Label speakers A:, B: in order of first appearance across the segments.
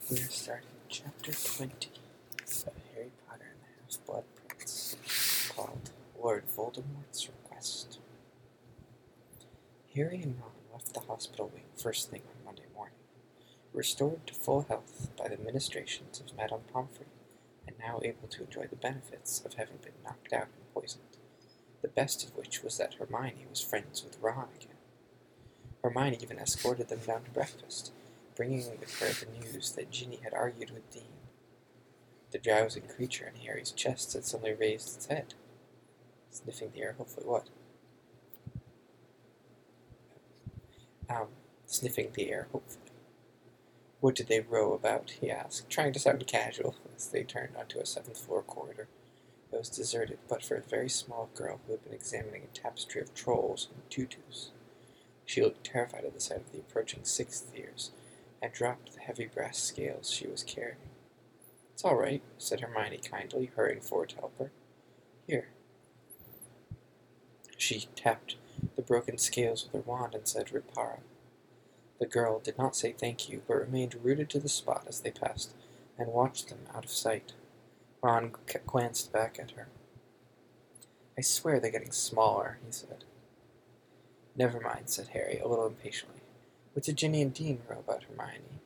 A: We are starting Chapter 20 of Harry Potter and the Half-Blood Prince, called Lord Voldemort's Request. Harry and Ron left the hospital wing first thing on Monday morning, restored to full health by the ministrations of Madame Pomfrey, and now able to enjoy the benefits of having been knocked out and poisoned, the best of which was that Hermione was friends with Ron again. Hermione even escorted them down to breakfast, bringing with her the news that Ginny had argued with Dean. The drowsing creature in Harry's chest had suddenly raised its head, sniffing the air. Hopefully, what? Sniffing the air, hopefully. What did they row about? He asked, trying to sound casual as they turned onto a seventh-floor corridor that was deserted but for a very small girl who had been examining a tapestry of trolls and tutus. She looked terrified at the sight of the approaching sixth years, and dropped the heavy brass scales she was carrying. "It's all right," said Hermione kindly, hurrying forward to help her. "Here." She tapped the broken scales with her wand and said, "Repara." The girl did not say thank you, but remained rooted to the spot as they passed, and watched them out of sight. Ron glanced back at her. "I swear they're getting smaller," he said. "Never mind," said Harry, a little impatiently. "What did Ginny and Dean row about, Hermione?"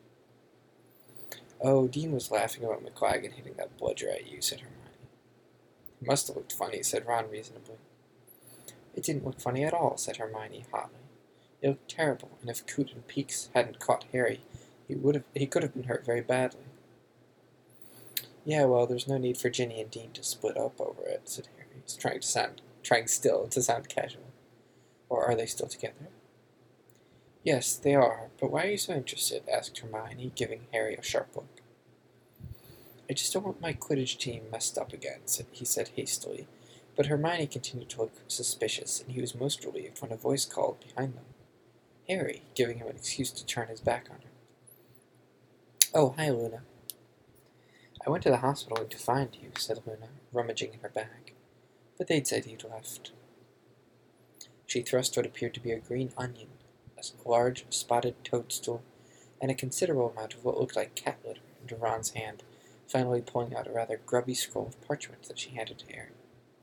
A: "Oh, Dean was laughing about McLaggen hitting that bludger at you," said Hermione. "It must have looked funny," said Ron reasonably. "It didn't look funny at all," said Hermione hotly. "It looked terrible, and if Coot and Peeks hadn't caught Harry, he could have been hurt very badly." "Yeah, well, there's no need for Ginny and Dean to split up over it," said Harry, trying still to sound casual. "Or are they still together?" "Yes, they are, but why are you so interested?" asked Hermione, giving Harry a sharp look. "I just don't want my Quidditch team messed up again," he said hastily, but Hermione continued to look suspicious, and he was most relieved when a voice called behind them, "Harry," giving him an excuse to turn his back on her. "Oh, hi, Luna." "I went to the hospital to find you," said Luna, rummaging in her bag, "but they'd said you'd left." She thrust what appeared to be a green onion, a large spotted toadstool, and a considerable amount of what looked like cat litter into Ron's hand, finally pulling out a rather grubby scroll of parchment that she handed to Harry.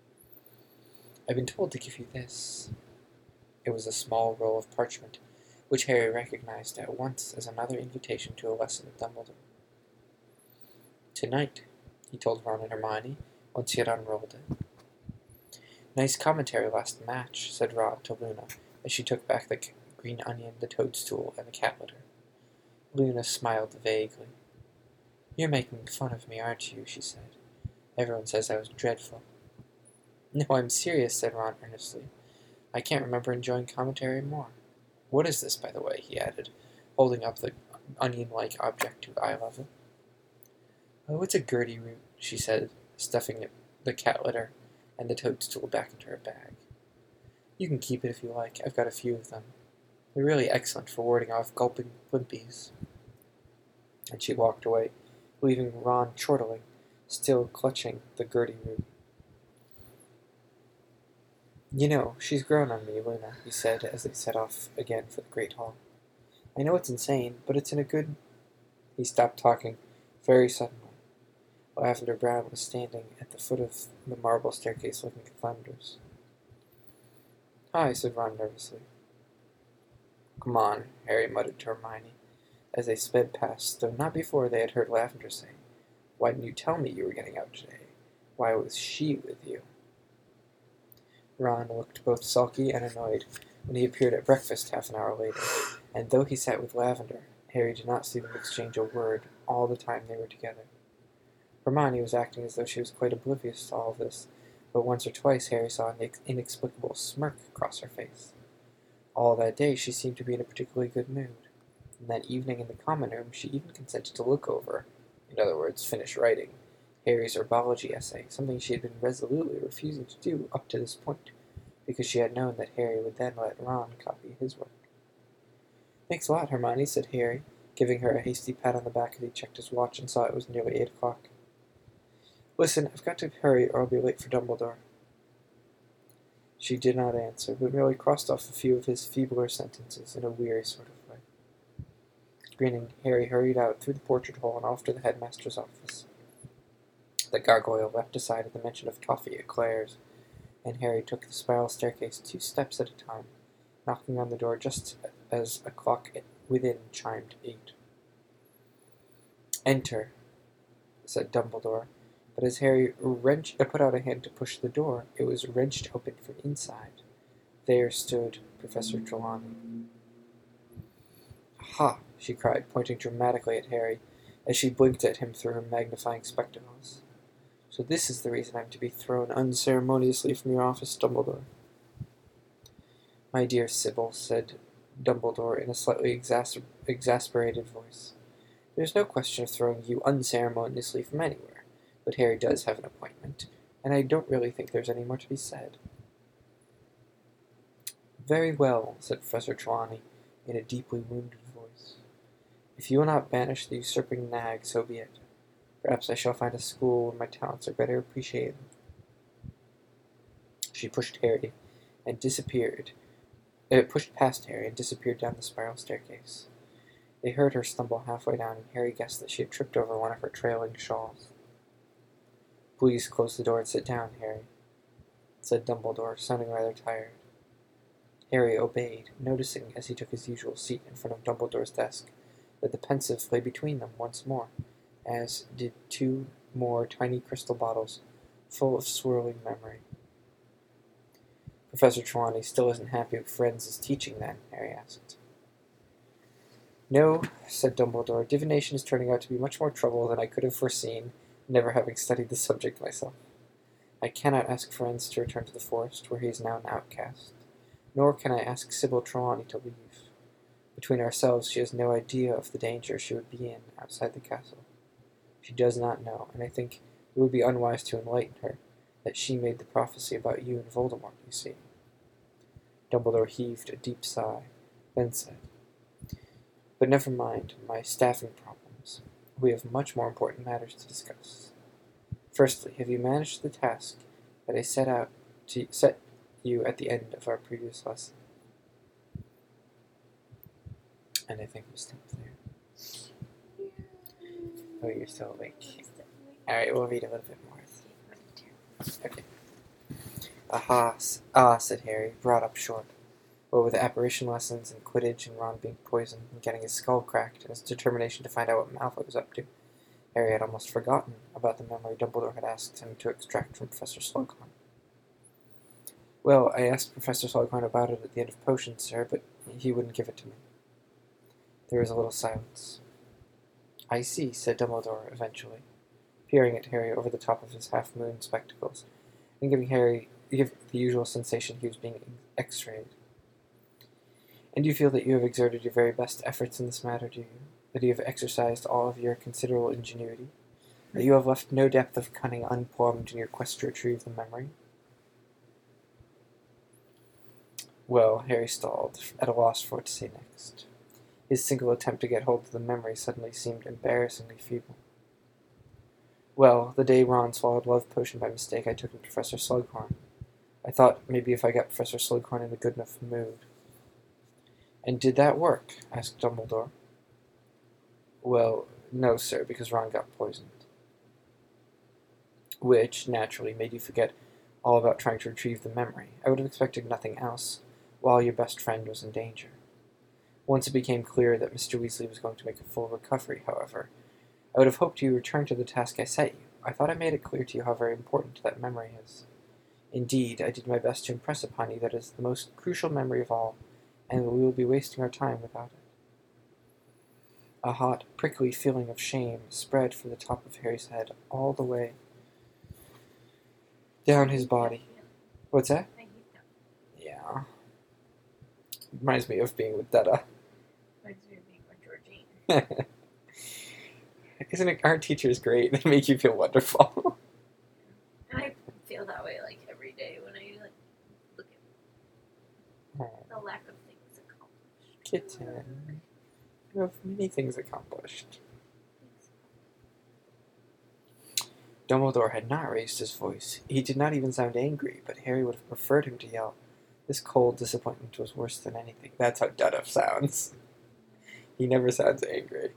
A: "I've been told to give you this." It was a small roll of parchment, which Harry recognized at once as another invitation to a lesson with Dumbledore. "Tonight," he told Ron and Hermione, once he had unrolled it. "Nice commentary last match," said Ron to Luna, as she took back the green onion, the toadstool, and the cat litter. Luna smiled vaguely. "You're making fun of me, aren't you?" she said. "Everyone says I was dreadful." "No, I'm serious," said Ron earnestly. "I can't remember enjoying commentary more. What is this, by the way?" he added, holding up the onion-like object to eye level. "Oh, it's a Gertie root," she said, stuffing the cat litter and the toadstool back into her bag. "You can keep it if you like. I've got a few of them. They're really excellent for warding off gulping blimpies." And she walked away, leaving Ron chortling, still clutching the Gertie root. "You know, she's grown on me, Luna," he said as they set off again for the Great Hall. "I know it's insane, but it's in a good—" He stopped talking very suddenly. Lavender Brown was standing at the foot of the marble staircase looking at thunders. "Hi," said Ron nervously. "Come on," Harry muttered to Hermione, as they sped past, though not before they had heard Lavender say, "Why didn't you tell me you were getting out today? Why was she with you?" Ron looked both sulky and annoyed when he appeared at breakfast half an hour later, and though he sat with Lavender, Harry did not see them exchange a word all the time they were together. Hermione was acting as though she was quite oblivious to all this, but once or twice Harry saw an inexplicable smirk cross her face. All that day she seemed to be in a particularly good mood, and that evening in the common room she even consented to look over, in other words, finish writing, Harry's herbology essay, something she had been resolutely refusing to do up to this point, because she had known that Harry would then let Ron copy his work. "Thanks a lot, Hermione," said Harry, giving her a hasty pat on the back as he checked his watch and saw it was nearly 8 o'clock. "Listen, I've got to hurry or I'll be late for Dumbledore." She did not answer, but merely crossed off a few of his feebler sentences in a weary sort of way. Grinning, Harry hurried out through the portrait hole and off to the headmaster's office. The gargoyle leapt aside at the mention of toffee at Claire's, and Harry took the spiral staircase 2 steps at a time, knocking on the door just as a clock within chimed 8. "Enter," said Dumbledore, but as Harry put out a hand to push the door, it was wrenched open from inside. There stood Professor Trelawney. "Ha!" she cried, pointing dramatically at Harry, as she blinked at him through her magnifying spectacles. "So this is the reason I'm to be thrown unceremoniously from your office, Dumbledore." "My dear Sybil," said Dumbledore in a slightly exasperated voice, "there's no question of throwing you unceremoniously from anywhere, but Harry does have an appointment, and I don't really think there's any more to be said." "Very well," said Professor Trelawney, in a deeply wounded voice. "If you will not banish the usurping nag, so be it. Perhaps I shall find a school where my talents are better appreciated." She pushed past Harry and disappeared down the spiral staircase. They heard her stumble halfway down, and Harry guessed that she had tripped over one of her trailing shawls. "Please close the door and sit down, Harry," said Dumbledore, sounding rather tired. Harry obeyed, noticing, as he took his usual seat in front of Dumbledore's desk, that the pensive lay between them once more, as did 2 more tiny crystal bottles full of swirling memory. "Professor Trelawney still isn't happy with Firenze's teaching, then?" Harry asked. "No," said Dumbledore. "Divination is turning out to be much more trouble than I could have foreseen, never having studied the subject myself. I cannot ask Firenze to return to the forest, where he is now an outcast, nor can I ask Sybil Trelawney to leave. Between ourselves, she has no idea of the danger she would be in outside the castle. She does not know, and I think it would be unwise to enlighten her, that she made the prophecy about you and Voldemort, you see." Dumbledore heaved a deep sigh, then said, "But never mind my staffing problems. We have much more important matters to discuss. Firstly, have you managed the task that I set you at the end of our previous lesson?" And I think we'll stop there. Oh, you're still awake. Alright, we'll read a little bit more. Okay. Said Harry, brought up short. What with the apparition lessons and Quidditch and Ron being poisoned and getting his skull cracked and his determination to find out what Malfoy was up to, Harry had almost forgotten about the memory Dumbledore had asked him to extract from Professor Slughorn. "Well, I asked Professor Slughorn about it at the end of potions, sir, but he wouldn't give it to me." There was a little silence. "I see," said Dumbledore eventually, peering at Harry over the top of his half-moon spectacles, and giving Harry the usual sensation he was being X-rayed. "And you feel that you have exerted your very best efforts in this matter, do you? That you have exercised all of your considerable ingenuity? That you have left no depth of cunning unplumbed in your quest to retrieve the memory?" Well, Harry stalled, at a loss for what to say next. His single attempt to get hold of the memory suddenly seemed embarrassingly feeble. "Well, the day Ron swallowed love potion by mistake, I took him to Professor Slughorn. I thought maybe if I got Professor Slughorn in a good enough mood." "And did that work?" asked Dumbledore. "Well, no, sir, because Ron got poisoned." "Which, naturally, made you forget all about trying to retrieve the memory. I would have expected nothing else, while your best friend was in danger. Once it became clear that Mr. Weasley was going to make a full recovery, however, I would have hoped you returned to the task I set you. I thought I made it clear to you how very important that memory is. Indeed, I did my best to impress upon you that it is the most crucial memory of all, and that we will be wasting our time without it." A hot, prickly feeling of shame spread from the top of Harry's head all the way down his body. What's that? Yeah. Reminds me of being with Dada.
B: Reminds me of being with Georgine.
A: Aren't teachers great? They make you feel wonderful.
B: And I feel that way like every day when I look at the lack of things accomplished.
A: Kitten. You have many things accomplished. Dumbledore had not raised his voice. He did not even sound angry, but Harry would have preferred him to yell. This cold disappointment was worse than anything. That's how Dada sounds. He never sounds angry.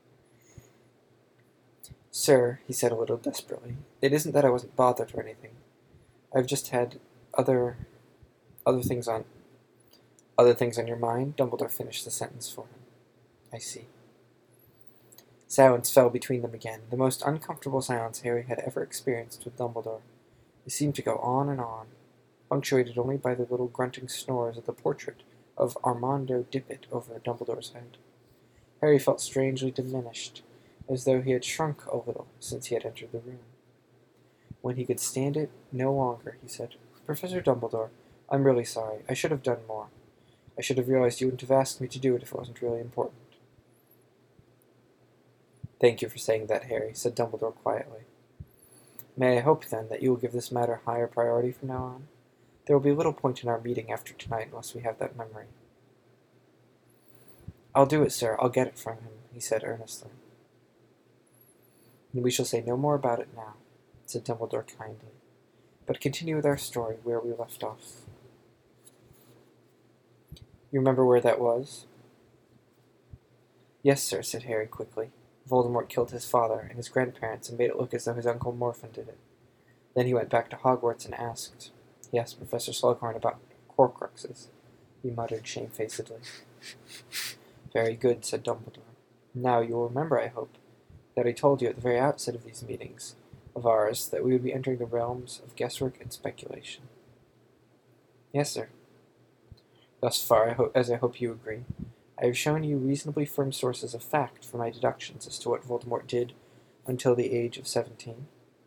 A: Sir, he said a little desperately, it isn't that I wasn't bothered or anything. I've just had other things on your mind. Dumbledore finished the sentence for him. I see. Silence fell between them again, the most uncomfortable silence Harry had ever experienced with Dumbledore. It seemed to go on, punctuated only by the little grunting snores of the portrait of Armando Dippet over Dumbledore's head. Harry felt strangely diminished, as though he had shrunk a little since he had entered the room. When he could stand it no longer, he said, Professor Dumbledore, I'm really sorry. I should have done more. I should have realized you wouldn't have asked me to do it if it wasn't really important. Thank you for saying that, Harry, said Dumbledore quietly. May I hope, then, that you will give this matter higher priority from now on? There will be little point in our meeting after tonight unless we have that memory. I'll do it, sir. I'll get it from him, he said earnestly. And we shall say no more about it now, said Dumbledore kindly, but continue with our story where we left off. You remember where that was? Yes, sir, said Harry quickly. Voldemort killed his father and his grandparents and made it look as though his Uncle Morphin did it. Then he went back to Hogwarts and asked Professor Slughorn about Horcruxes, he muttered shamefacedly. Very good, said Dumbledore. Now you will remember, I hope, that I told you at the very outset of these meetings of ours that we would be entering the realms of guesswork and speculation. Yes, sir. Thus far, as I hope you agree, I have shown you reasonably firm sources of fact for my deductions as to what Voldemort did until the age of 17.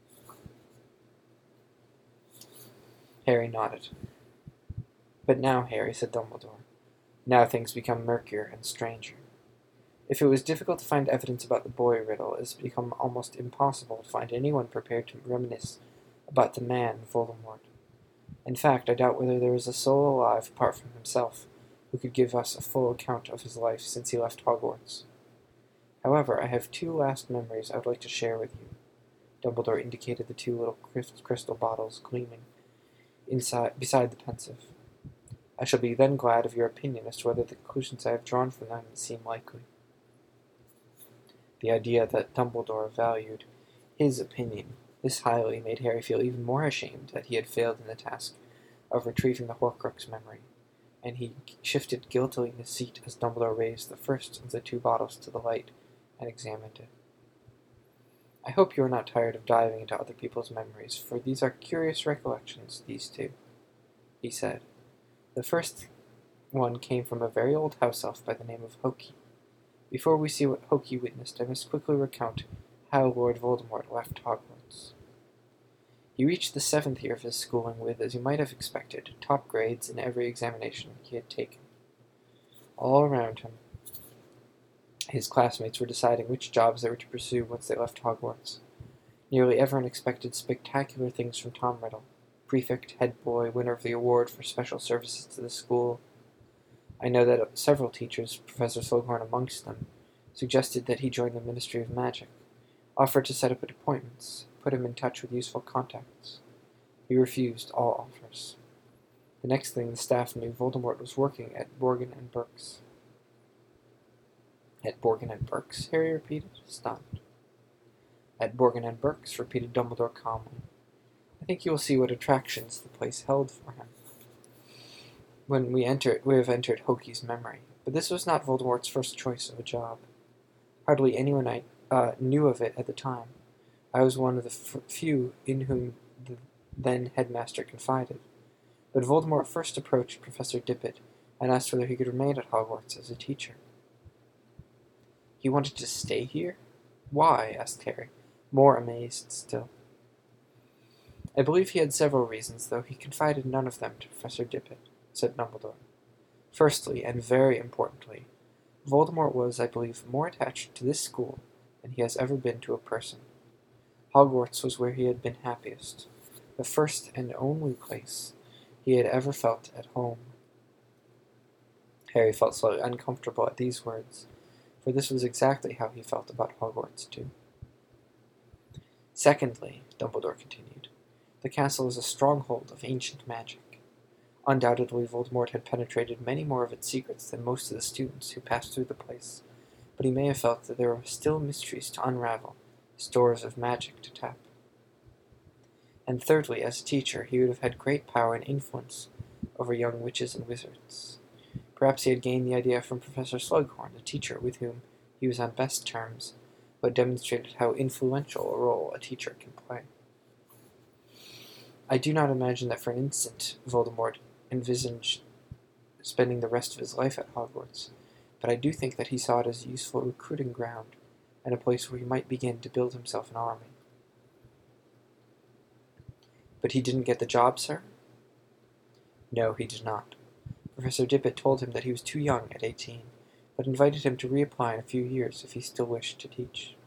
A: Harry nodded. But now, Harry, said Dumbledore, now things become murkier and stranger. If it was difficult to find evidence about the boy riddle, it has become almost impossible to find anyone prepared to reminisce about the man Voldemort. In fact, I doubt whether there is a soul alive apart from himself who could give us a full account of his life since he left Hogwarts. However, I have two last memories I would like to share with you. Dumbledore indicated the two little crystal bottles gleaming beside the pensive. I shall be then glad of your opinion as to whether the conclusions I have drawn from them seem likely. The idea that Dumbledore valued his opinion this highly made Harry feel even more ashamed that he had failed in the task of retrieving the Horcrux memory, and he shifted guiltily in his seat as Dumbledore raised the first of the two bottles to the light and examined it. I hope you are not tired of diving into other people's memories, for these are curious recollections, these two, he said. The first one came from a very old house elf by the name of Hokey. Before we see what Hokey witnessed, I must quickly recount how Lord Voldemort left Hogwarts. He reached the 7th year of his schooling with, as you might have expected, top grades in every examination he had taken. All around him, his classmates were deciding which jobs they were to pursue once they left Hogwarts. Nearly everyone expected spectacular things from Tom Riddle, prefect, head boy, winner of the award for special services to the school. I know that several teachers, Professor Slughorn amongst them, suggested that he join the Ministry of Magic, offered to set up appointments, put him in touch with useful contacts. He refused all offers. The next thing the staff knew, Voldemort was working at Borgin and Burke's. At Borgin and Burke's? Harry repeated, stunned. At Borgin and Burke's, repeated Dumbledore calmly. I think you will see what attractions the place held for him when we have entered Hokey's memory. But this was not Voldemort's first choice of a job. Hardly anyone knew of it at the time. I was one of the few in whom the then headmaster confided. But Voldemort first approached Professor Dippet and asked whether he could remain at Hogwarts as a teacher. He wanted to stay here? Why? Asked Harry, more amazed still. I believe he had several reasons, though he confided none of them to Professor Dippet, said Dumbledore. Firstly, and very importantly, Voldemort was, I believe, more attached to this school than he has ever been to a person. Hogwarts was where he had been happiest, the first and only place he had ever felt at home. Harry felt slightly uncomfortable at these words, for this was exactly how he felt about Hogwarts, too. Secondly, Dumbledore continued, the castle is a stronghold of ancient magic. Undoubtedly, Voldemort had penetrated many more of its secrets than most of the students who passed through the place, but he may have felt that there were still mysteries to unravel, stores of magic to tap. And thirdly, as a teacher, he would have had great power and influence over young witches and wizards. Perhaps he had gained the idea from Professor Slughorn, a teacher with whom he was on best terms, but demonstrated how influential a role a teacher can play. I do not imagine that for an instant Voldemort envisaged spending the rest of his life at Hogwarts, but I do think that he saw it as a useful recruiting ground and a place where he might begin to build himself an army. But he didn't get the job, sir? No, he did not. Professor Dippet told him that he was too young at 18, but invited him to reapply in a few years if he still wished to teach.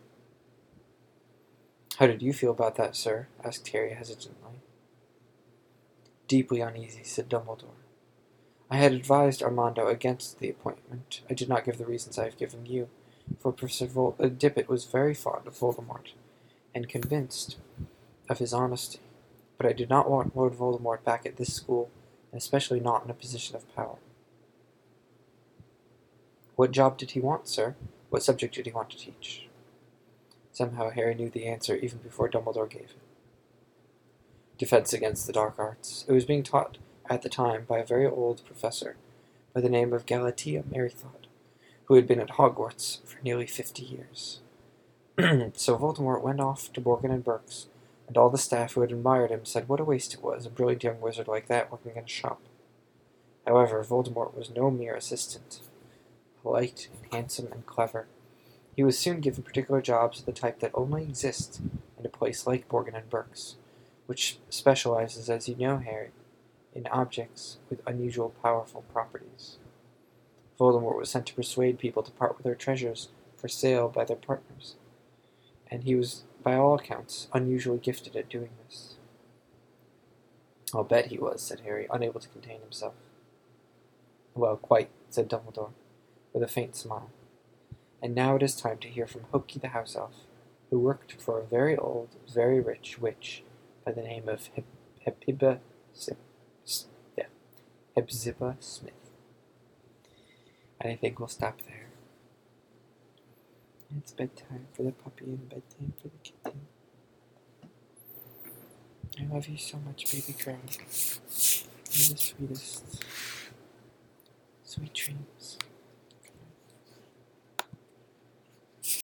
A: How did you feel about that, sir? Asked Harry hesitantly. Deeply uneasy, said Dumbledore. I had advised Armando against the appointment. I did not give the reasons I have given you, for Professor Dippet was very fond of Voldemort, and convinced of his honesty. But I did not want Lord Voldemort back at this school, and especially not in a position of power. What job did he want, sir? What subject did he want to teach? Somehow Harry knew the answer even before Dumbledore gave it. Defense against the dark arts. It was being taught at the time by a very old professor by the name of Galatea Merrythought, who had been at Hogwarts for nearly 50 years. So Voldemort went off to Borgin and Burke's, and all the staff who had admired him said what a waste it was, a brilliant young wizard like that working in a shop. However, Voldemort was no mere assistant. Polite and handsome and clever, he was soon given particular jobs of the type that only exist in a place like Borgin and Burke's, which specializes, as you know, Harry, in objects with unusual powerful properties. Voldemort was sent to persuade people to part with their treasures for sale by their partners, and he was, by all accounts, unusually gifted at doing this. I'll bet he was, said Harry, unable to contain himself. Well, quite, said Dumbledore, with a faint smile. And now it is time to hear from Hokey the house elf, who worked for a very old, very rich witch by the name of Hepzibah Smith. And I think we'll stop there. It's bedtime for the puppy and bedtime for the kitten. I love you so much, baby girl. You're the sweetest. Sweet dreams.